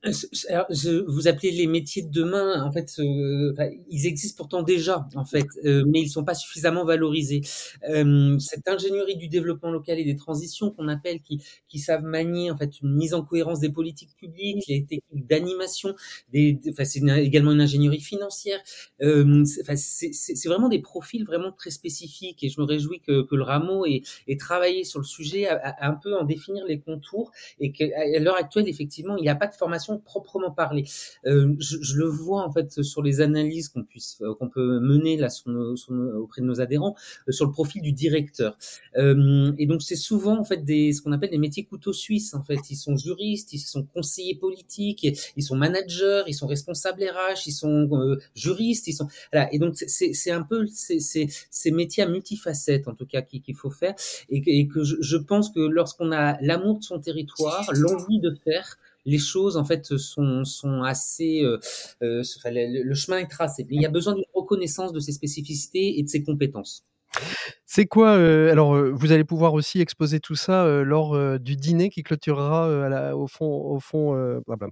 Heu, ce ce alors je vous appelez les métiers de demain, en fait, heu, enfin, ils existent pourtant déjà, en fait, heu, mais ils sont pas suffisamment valorisés. Hem, cette ingénierie du développement local et des transitions qu'on appelle, qui qui savent manier, en fait, une mise en cohérence des politiques publiques, les techniques d'animation, des des enfin, c'est une également une ingénierie financière. Hem, c'est enfin, c'est c'est c'est vraiment des profils vraiment très spécifiques et je me réjouis que que le Ramo ait ait travaillé sur le sujet, à à un peu en définir les contours et qu'à à l'heure actuelle, effectivement, il y a pas de formation proprement parlée. Euh, je, je le vois en fait sur les analyses qu'on puisse euh, qu'on peut mener là sur nos, sur nos- auprès de nos adhérents euh, sur le profil du directeur. Euh, et donc c'est souvent en fait des ce qu'on appelle des métiers couteaux suisses. En fait, ils sont juristes, ils sont conseillers politiques, ils sont managers, ils sont responsables R H, ils sont euh, juristes, ils sont voilà. Et donc c'est c'est c'est un peu ces ces ces métiers à multifacettes en tout cas qu'il qu'il faut faire et que, et que je, je pense que lorsqu'on a l'amour de son territoire, l'envie de faire, les choses en fait sont, sont assez, euh, euh, enfin, le, le chemin est tracé. Mais il y a besoin d'une reconnaissance de ses spécificités et de ses compétences. C'est quoi, heu, alors, heu, vous allez pouvoir aussi exposer tout ça, heu, lors, heu, du dîner qui clôturera, heu, à la au fond au fond, heu, blabla.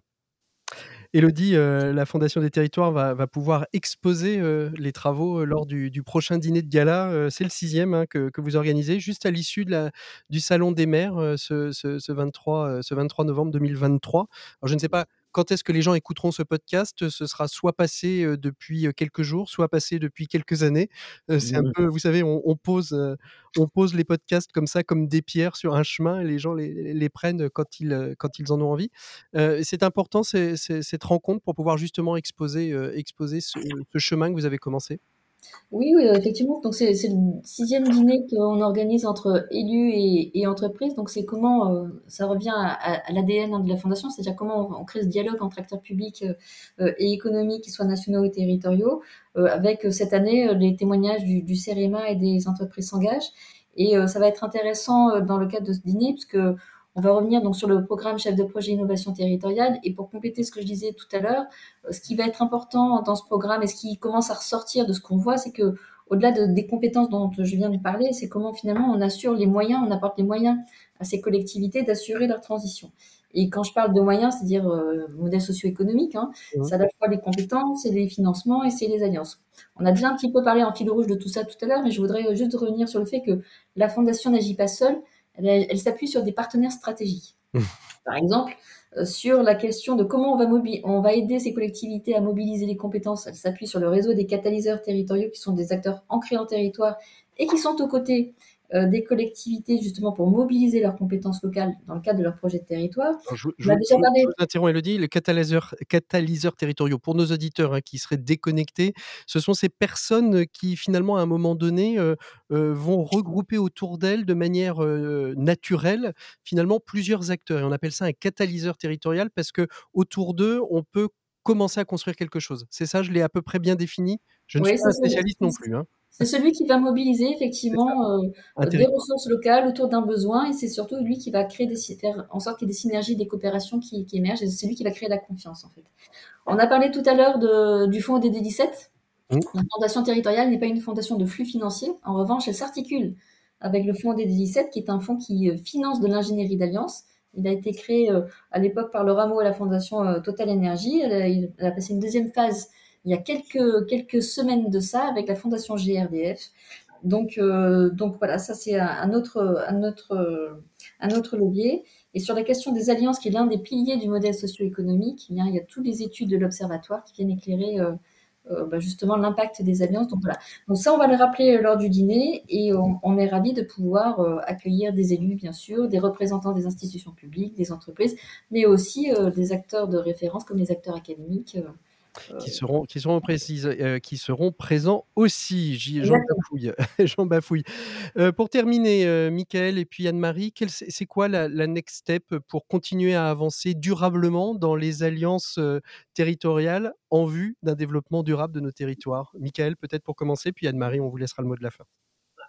Élodie, heu, la Fondation des territoires va va pouvoir exposer, heu, les travaux, heu, lors du du prochain dîner de gala, heu, c'est le sixième, hein, que que vous organisez juste à l'issue de la du salon des maires, heu, ce ce ce vingt-trois, heu, ce vingt-trois novembre deux mille vingt-trois. Alors je ne sais pas quand est-ce que les gens écouteront ce podcast, ce sera soit passé, heu, depuis, heu, quelques jours, soit passé depuis quelques années. Heu, c'est un peu vous savez, on on pose, heu, on pose les podcasts comme ça, comme des pierres sur un chemin et les gens les les prennent quand ils, heu, quand ils en ont envie. Heu, c'est important c'est c'est cette rencontre pour pouvoir justement exposer, heu, exposer ce ce chemin que vous avez commencé? Oui, oui, heu, effectivement, donc c'est c'est le sixième dîner qu'on organise entre élus et et entreprises. Donc c'est comment, heu, ça revient à à à l'A D N, hein, de la fondation, c'est-à-dire comment on on crée ce dialogue entre acteurs publics, heu heu, et économiques, qu'ils soient nationaux et territoriaux, heu, avec, heu, cette année, heu, les témoignages du du CEREMA et des entreprises s'engagent. Et heu, ça va être intéressant, heu, dans le cadre de ce dîner, puisque on va revenir donc sur le programme chef de projet innovation territoriale. Et pour compléter ce que je disais tout à l'heure, ce qui va être important dans ce programme et ce qui commence à ressortir de ce qu'on voit, c'est que au-delà de, des compétences dont je viens de parler, c'est comment finalement on assure les moyens, on apporte les moyens à ces collectivités d'assurer leur transition. Et quand je parle de moyens, c'est-à-dire euh, modèle socio-économique, hein, Mmh. c'est à la fois les compétences, c'est les financements et c'est les alliances. On a déjà un petit peu parlé en fil rouge de tout ça tout à l'heure, mais je voudrais juste revenir sur le fait que la Fondation n'agit pas seule, elle, elle s'appuie sur des partenaires stratégiques. Par exemple, euh, sur la question de comment on va, on va aider ces collectivités à mobiliser les compétences, elle s'appuie sur le réseau des catalyseurs territoriaux qui sont des acteurs ancrés en territoire et qui sont aux côtés euh, des collectivités justement pour mobiliser leurs compétences locales dans le cadre de leur projet de territoire. Alors je vous je On a vous déjà je vous je parlé. vous interromps Élodie, les catalyseurs catalyseurs territoriaux, pour nos auditeurs, hein, qui seraient déconnectés, ce sont ces personnes, qui finalement à un moment donné, heu heu, vont regrouper autour d'elles de manière, heu, naturelle, finalement plusieurs acteurs et on appelle ça un catalyseur territorial parce qu'autour d'eux, on peut commencer à construire quelque chose. C'est ça, je l'ai à peu près bien défini? Je ne suis Oui, pas c'est un ça. spécialiste non plus, hein. C'est celui qui va mobiliser C'est ça, effectivement un euh, des territoire. ressources locales autour d'un besoin, et c'est surtout lui qui va créer des, faire en sorte qu'il y ait des synergies, des coopérations qui, qui émergent, et c'est lui qui va créer la confiance en fait. On a parlé tout à l'heure de, du fonds D D dix-sept. Mmh. La fondation territoriale n'est pas une fondation de flux financiers. En revanche, elle s'articule avec le fonds D D dix-sept, qui est un fonds qui euh, finance de l'ingénierie d'alliance. Il a été créé euh, à l'époque par le Ramo et la fondation euh, Total Energy. Elle a, il a passé une deuxième phase il y a quelques, quelques semaines de ça avec la fondation G R D F. Donc, euh, donc voilà, ça c'est un autre, un, autre, un autre levier. Et sur la question des alliances, qui est l'un des piliers du modèle socio-économique, eh bien, il y a toutes les études de l'Observatoire qui viennent éclairer euh, euh, bah, justement l'impact des alliances. Donc voilà. Donc ça, on va le rappeler lors du dîner, et on, on est ravis de pouvoir euh, accueillir des élus, bien sûr, des représentants des institutions publiques, des entreprises, mais aussi euh, des acteurs de référence comme les acteurs académiques. Euh, Qui seront qui seront précises, heu, qui seront présents aussi. J'y j'en exactement. bafouille, j'en bafouille. Heu, pour terminer, heu, Mickaël et puis Anne-Marie, quelle c'est c'est quoi la la next step pour continuer à avancer durablement dans les alliances, heu, territoriales en vue d'un développement durable de nos territoires? Mickaël, peut-être pour commencer, puis Anne-Marie, on vous laissera le mot de la fin.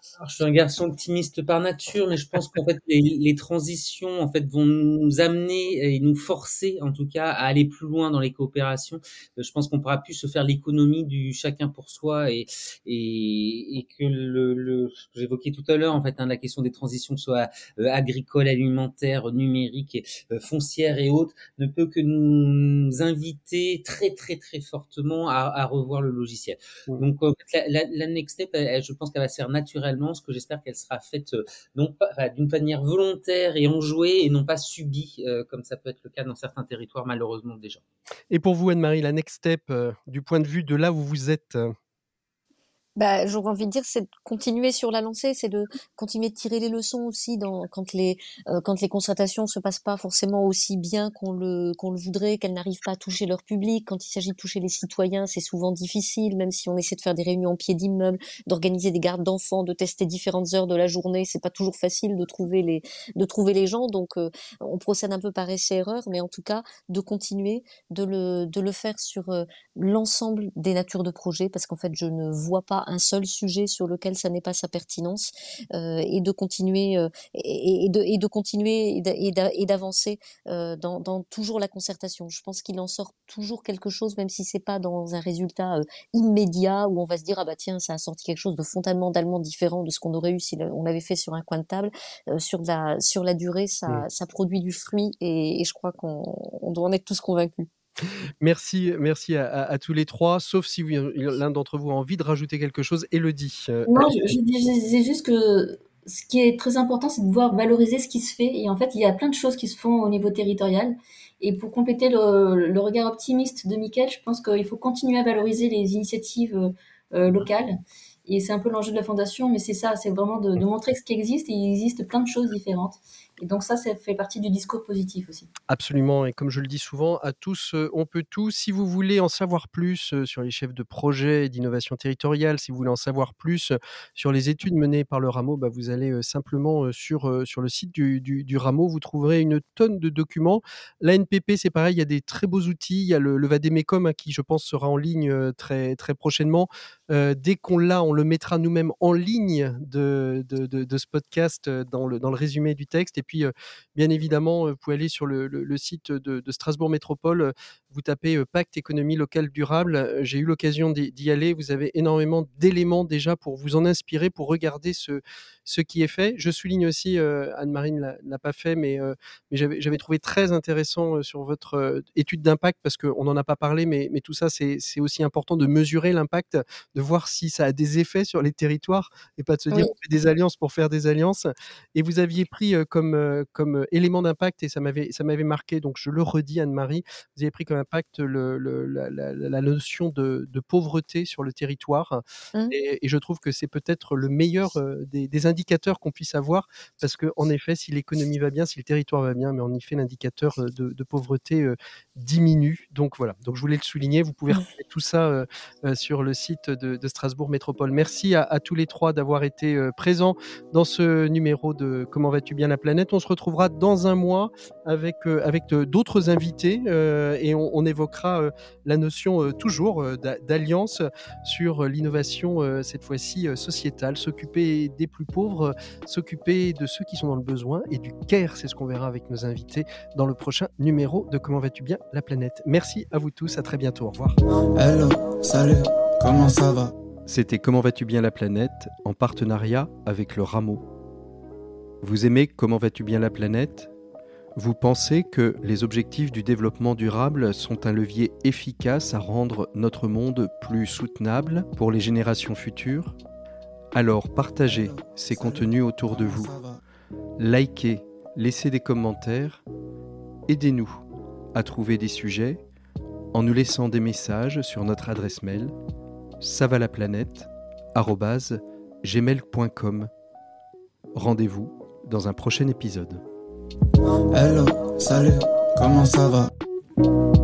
Alors, je suis un garçon optimiste par nature, mais je pense qu'en fait les, les transitions en fait vont nous amener et nous forcer, en tout cas, à aller plus loin dans les coopérations. Euh, Je pense qu'on pourra plus se faire l'économie du chacun pour soi et et, et que le, le ce que j'évoquais tout à l'heure, en fait, hein, la question des transitions, soit euh, agricoles, alimentaires, numériques, et, euh, foncières et autres, ne peut que nous inviter très très très fortement à, à revoir le logiciel. Mmh. Donc, euh, la, la, la next step, elle, elle, je pense qu'elle va se faire naturellement, ce que j'espère qu'elle sera faite euh, non pas enfin, d'une manière volontaire et enjouée et non pas subie, euh, comme ça peut être le cas dans certains territoires malheureusement déjà. Et pour vous, Anne-Marie, la next step, euh, du point de vue de là où vous êtes, euh, Bah, j'aurais envie de dire, c'est de continuer sur la lancée, c'est de continuer de tirer les leçons aussi dans, quand les, euh, quand les concertations se passent pas forcément aussi bien qu'on le, qu'on le voudrait, qu'elles n'arrivent pas à toucher leur public. Quand il s'agit de toucher les citoyens, c'est souvent difficile, même si on essaie de faire des réunions en pied d'immeuble, d'organiser des gardes d'enfants, de tester différentes heures de la journée. C'est pas toujours facile de trouver les, de trouver les gens. Donc, euh, on procède un peu par essai-erreur, mais en tout cas, de continuer de le, de le faire sur euh, l'ensemble des natures de projets, parce qu'en fait, je ne vois pas un seul sujet sur lequel ça n'est pas sa pertinence, euh, et de continuer euh, et, et de et de continuer et d'a- et d'avancer euh, dans, dans toujours la concertation. Je pense qu'il en sort toujours quelque chose, même si c'est pas dans un résultat euh, immédiat où on va se dire ah bah tiens, ça a sorti quelque chose de fondamentalement différent de ce qu'on aurait eu si le- on l'avait fait sur un coin de table. Euh, sur la sur la durée, ça Mm. ça produit du fruit, et, et je crois qu'on on doit en être tous convaincus. Merci, merci à, à- à tous les trois, sauf si vous- l'un d'entre vous a envie de rajouter quelque chose. Élodie, euh, Non, je, je dis- je disais juste que ce qui est très important, c'est de pouvoir valoriser ce qui se fait. Et en fait, il y a plein de choses qui se font au niveau territorial. Et pour compléter le, le regard optimiste de Mickaël, je pense qu'il faut continuer à valoriser les initiatives euh, euh, locales. Et c'est un peu l'enjeu de la fondation, mais c'est ça, c'est vraiment de, de montrer ce qui existe. Et il existe plein de choses différentes. Et donc ça, ça fait partie du discours positif aussi. absolument, et comme je le dis souvent, à tous, euh, on peut tout. Si vous voulez en savoir plus euh, sur les chefs de projet d'innovation territoriale, si vous voulez en savoir plus euh, sur les études menées par le Rameau, bah, vous allez euh, simplement euh, sur, euh, sur le site du, du, du Rameau, vous trouverez une tonne de documents. L'A N P P, c'est pareil, il y a des très beaux outils. Il y a le, le Vadémécom, hein, qui, je pense, sera en ligne euh, très, très prochainement. Euh, dès qu'on l'a, on le mettra nous-mêmes en ligne de, de, de, de ce podcast euh, dans le, dans le résumé du texte. Et puis, euh, bien évidemment, euh, vous pouvez aller sur le, le- le site de, de Strasbourg Métropole, euh, vous tapez euh, Pacte économie locale durable. Euh, J'ai eu l'occasion d'y d'y aller. Vous avez énormément d'éléments déjà pour vous en inspirer, pour regarder ce, ce qui est fait. Je souligne aussi, euh, Anne-Marie ne l'a- l'a pas fait, mais, euh, mais j'avais j'avais trouvé très intéressant euh, sur votre euh, étude d'impact, parce qu'on n'en a pas parlé, mais, mais tout ça, c'est c'est aussi important de mesurer l'impact, de voir si ça a des effets sur les territoires et pas de se dire Oui. on fait des alliances pour faire des alliances. Et vous aviez pris euh, comme, euh, comme euh, élément d'impact, et ça m'avait ça m'avait marqué, donc je le redis, Anne-Marie, vous avez pris comme impact le, le- la, la- la notion de, de pauvreté sur le territoire. Mmh. Et, et je trouve que c'est peut-être le meilleur euh, des, des indicateurs qu'on puisse avoir, parce que en effet, si l'économie va bien, si le territoire va bien, mais en effet, l'indicateur euh, de, de pauvreté euh, diminue. Donc voilà, donc je voulais le souligner. Vous pouvez retrouver tout ça euh, euh, sur le site de, de Strasbourg Métropole. Merci à, à tous les trois d'avoir été euh, présents dans ce numéro de Comment vas-tu bien la planète. On se retrouvera dans un mois avec, euh, avec euh, d'autres invités, euh, et on, on évoquera euh, la notion euh, toujours euh, d'a- d'alliance sur euh, l'innovation, euh, cette fois-ci euh, sociétale, s'occuper des plus pauvres, euh, s'occuper de ceux qui sont dans le besoin, et du care. C'est ce qu'on verra avec nos invités dans le prochain numéro de Comment vas-tu bien la planète. Merci à vous tous, à très bientôt, au revoir. Hello, salut, comment ça va? C'était Comment vas-tu bien la planète, en partenariat avec le Rameau. Vous aimez Comment vas-tu bien la planète ? Vous pensez que les objectifs du développement durable sont un levier efficace à rendre notre monde plus soutenable pour les générations futures ? Alors partagez ces contenus autour de vous. Likez, laissez des commentaires. Aidez-nous à trouver des sujets en nous laissant des messages sur notre adresse mail savalaplanète arobase gmail point com. Rendez-vous dans un prochain épisode. Hello, salut, comment ça va?